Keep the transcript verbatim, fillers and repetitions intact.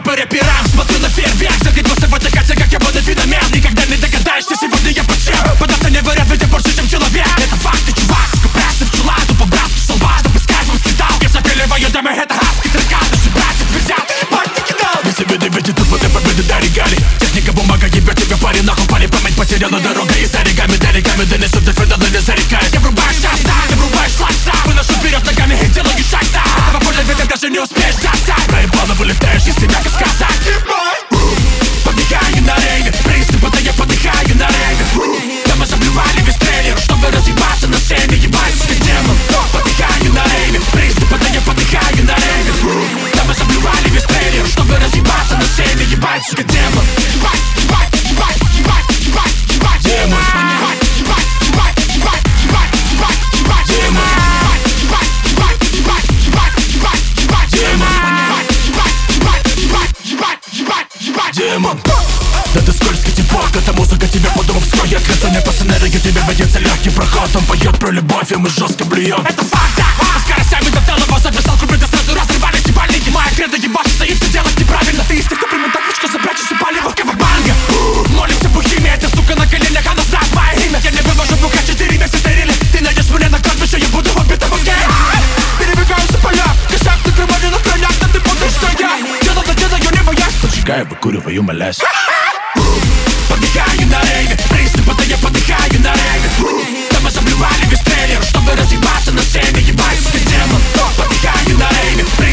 по рэперам, смотрю на фейерверк. Загребался в этой кате, как я буду феномен. Никогда не догадаешься, сегодня я под чем. Подоценивает ведь больше, чем человек. Это факты, чувак, скупляться в чула. Тупо братский солба, чтобы с кайфом скидал. Я запиливаю дамы, это хаски трока. Наши братья твердят, парни канал. Без победы, ведь и тут вот и победы дорогали. Техника, бумага, ебет тебя парень, нахуй пали. Память потеряла дорога и за реками, далеками. Донесут до финала, не зарекаясь. Я врубаешь шанса, ты врубаешь флакса. Выношу вперед ногами и делаю шаг сам. Этого поля ветер даже не успеешь засать. Проебало вылетаешь, если мягко сказать. Подыхаю на рейве, приступы, да я подыхаю на рейве. Да мы заблювали весь трейлер, чтобы разъебаться на сцене, ебать, сука, демон. Подыхаю на рейве, приступы, да я подыхаю на рейве. Да мы заблювали весь трейлер, чтобы разъебаться на сцене, ебать, сука, демон. Ебать, ебать, ебать, ебать, ебать, ебать, демон. Ебать, ебать, ебать, ебать, ебать, ебать, ебать, демон. Ебать, ебать, ебать, ебать, ебать, ебать, демон. Ебать, ебать, ебать, ебать, ебать, ебать, демон. Да ты скользкий типок, эта музыка тебя подумав скроет. Лицо по сценарию тебе ведется легкий проход. Он поет про любовь, и мы жестко блюем. Это факт, да, со скоростями до телого записал куплет, да сразу разрывали ебальники. Моя кредо ебашится и все делать неправильно. Ты из тех, кто примет табличку, забрачешь и пали в кавабанга. Молимся бухими, эта сука на коленях, она знает мое имя. Я не вывожу бухать четыре месяца рили. Ты найдешь меня на кладбище, я буду убитым в гейм. Перебегаются поля, кошак на кровати на крыльях. Да ты помнишь, что я делал, да делаю, не боясь. Поджигаю, выкуриваю, молясь. Подыхаю на рейве, приступы, да я подыхаю на рейве. Да мы заблювали весь трейлер, чтобы разъебаться на сцене, ебать, сука, демон. Подыхаю на рейве.